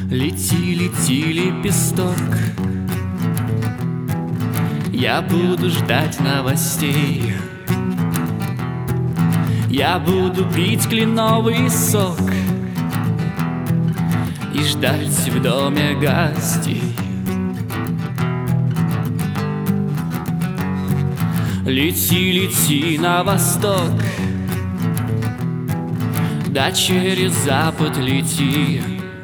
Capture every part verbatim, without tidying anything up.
Лети, лети, лепесток, я буду ждать новостей. Я буду пить кленовый сок и ждать в доме гостей. Лети, лети на восток, да через запад лети.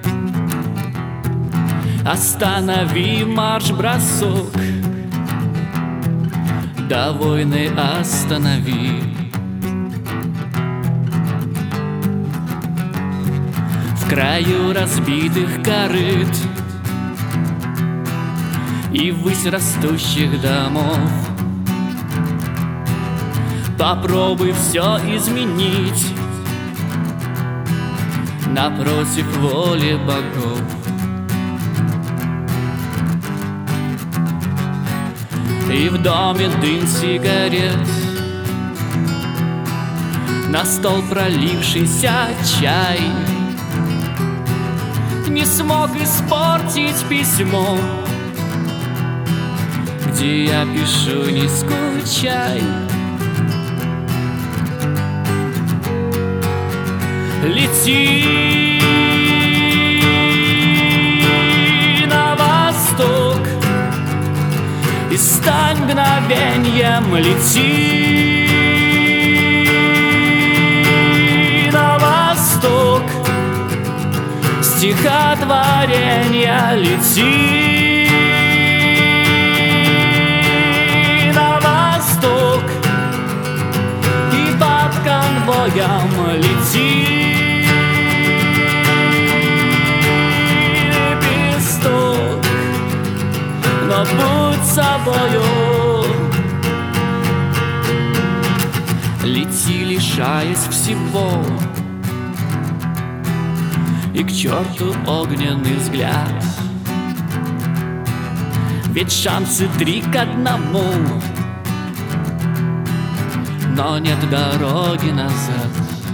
Останови марш-бросок, да войны останови. В краю разбитых корыт и ввысь растущих домов попробуй все изменить напротив воли богов. И в доме дым сигарет, на стол пролившийся чай не смог испортить письмо, где я пишу: не скучай. Лети на восток и стань мгновеньем. Лети на восток, стихотворенья. Лети на восток и под конвоем лети. Но будь собою. Лети, лишаясь всего, и к черту огненный взгляд. Ведь шансы три к одному, но нет дороги назад.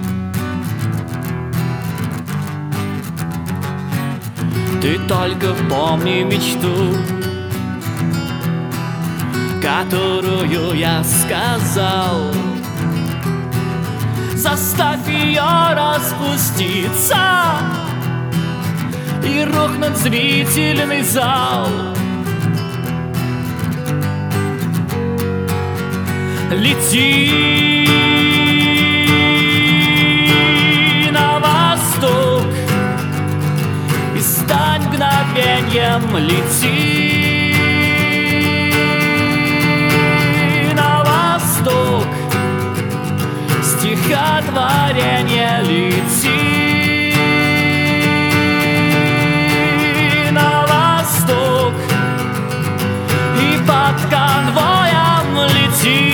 Ты только помни мечту, которую я сказал. Заставь ее распуститься и рухнуть зрительный зал. Лети на восток и стань мгновеньем. Лети стихотворение. Лети на восток и под конвоем лети.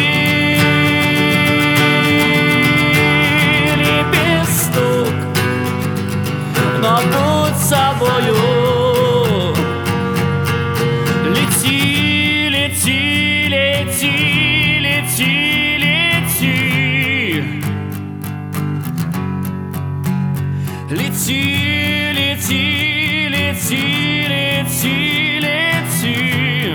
Лепесток, но будь собою. Лети, лети, лети, лети, лети. Лети, лети, лети, лети, лети.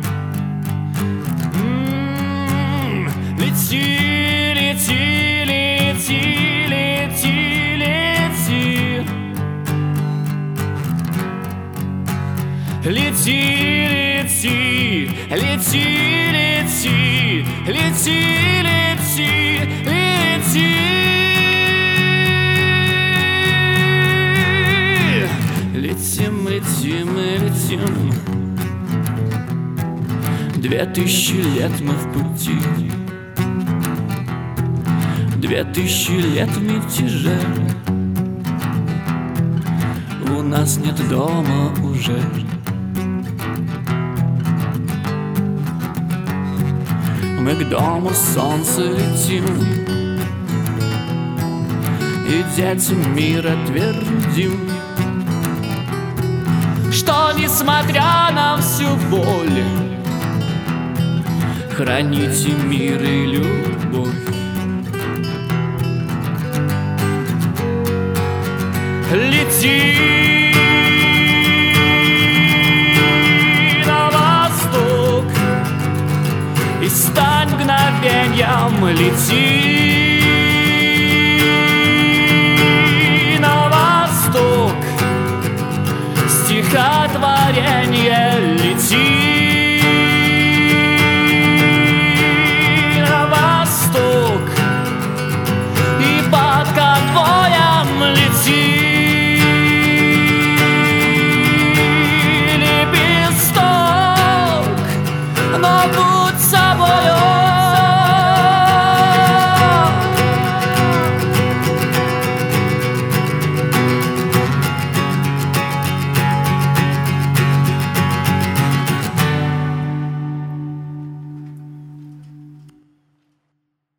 М-м-м. Лети, лети, лети, лети, лети. Лети, лети, лети, лети, лети, лети, лети. Летим, летим, летим. Две тысячи лет мы в пути, две тысячи лет в мятеже. У нас нет дома уже. Мы к дому солнца летим и детям мира твердим, что, несмотря на всю боль, храните мир и любовь. Лети И стань мгновеньем, лети.